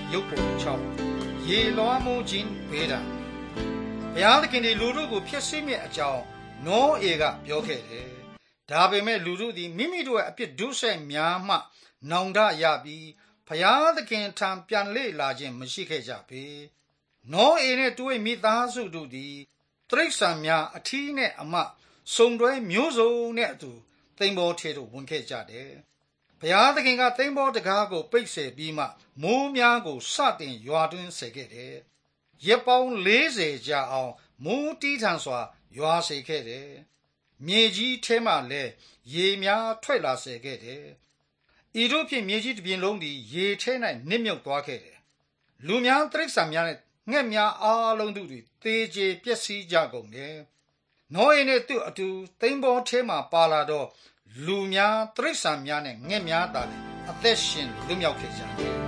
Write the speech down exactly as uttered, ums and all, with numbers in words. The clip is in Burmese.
ရုပ်ပုံချောင်းရေလွှမ်းမိုးခြင်းဘေးဒဏ်ဘုရားသခင်ဒီလူတို့ကိုဖျက်ဆီးမြစ်အကြောင်းနောအေကပြောခဲ့တယ်ဒါပေမဲ့လူတို့သည်မိမိတို့ရဲ့အပြစ်ဒုစရိုက်များမှနောင်တရပြီးဘုရားသခင်ထံပြန်လေလာခြင်းမရှိခဲ့ကြပေနောအေနဲ့သူ၏မိသားစုတို့သည်တိရစ္ဆာန်များအထီးနဲ့အမစုံတွဲမျိုးစုံနဲ့အတူသိမ်းဘောထဲသို့ဝင်ခဲ့ကြတယ်ဘုရားသခင်ကသိမ်းဘောတကားကိုပိတ်ဆယ်ပြီးမှမိုးများကိုစတင်ရွာသွင်းစေခဲ့တယ်ရက်ပေါင်းလေးဆယ်ကြာအောင်မိုးတီးထန်စွာရွာစေခဲ့တယ်မြေကြီးထဲမှလည်းရေများထွက်လာစေခဲ့တယ်ဤတို့ဖြင့်မြေကြီးတစ်ပြင်လုံးသည်ရေထဲ၌နစ်မြုပ်သွားခဲ့တယ်လူများတိရစ္ဆာန်များနဲ့ငှက်များအားလုံးတို့သည်သေကျေပျက်စီးကြကုန်တယ်နောအေနဲ့သူ့အတူသိမ်းဘောထဲမှပါလာတော့လူများတိရစ္ဆာန်များနဲ့ငှက်များသာလည်းအသက်ရှင်လွတ်မြောက်ခဲ့ကြတယ်